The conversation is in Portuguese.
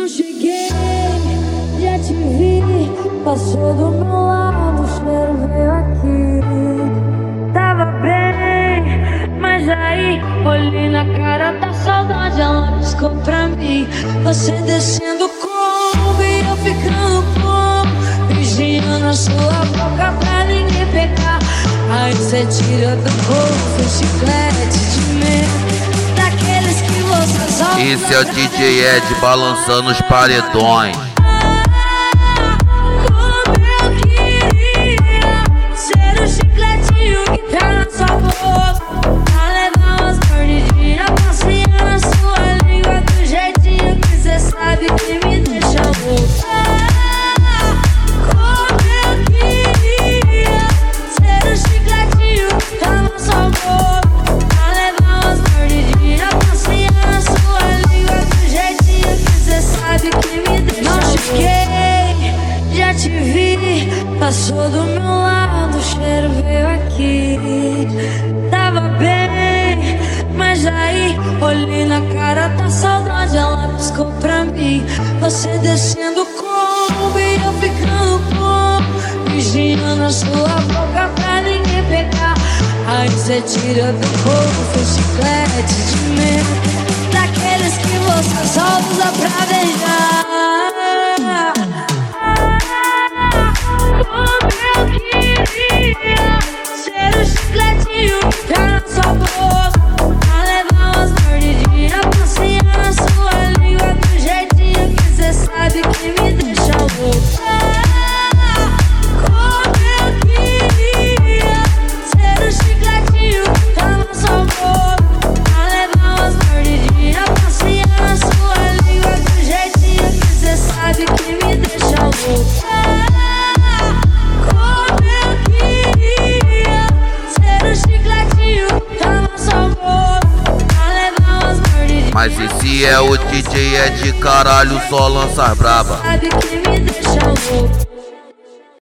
cheguei, já te vi, passou do meu lado, o cheiro veio aqui. Tava bem, mas aí olhei na cara da saudade, ela piscou pra mim. Você descendo como e eu ficando como, vigiando a sua boca pra ninguém pegar. Aí você tira do bolso o chiclete de mel, daqueles que você só. Esse é o DJ Ed balançando os paredões. Como eu queria ser o chicletinho que tá na sua boca, pra levar umas mordidinhas, passear na sua língua do jeitinho que cê sabe que me deixa louca. Como eu queria ser o chicletinho que tá na sua boca, pra levar umas mordidinhas, passear na sua língua do jeitinho que cê sabe que me deixa louca. Não cheguei, já te vi, passou do meu lado, o cheiro veio aqui. Tava bem, mas aí olhei na cara da saudade, ela piscou pra mim. Você descendo como e eu ficando como, vigiando a sua boca pra ninguém pegar. Aí você tira do bolso o chiclete de mel, daqueles que você só usa pra beijar. Como eu queria ser o chicletinho que tá na sua boca, pra levar umas mordidinhas, passear na sua língua do jeitinho que cê sabe que me deixa louca. Como eu queria ser o chicletinho que tá na sua boca, pra levar umas mordidinhas, passear na sua língua do jeitinho que cê sabe que me deixa louca. Mas esse é o DJ Ed, caralho, só lança braba. Sabe que me deixa louco.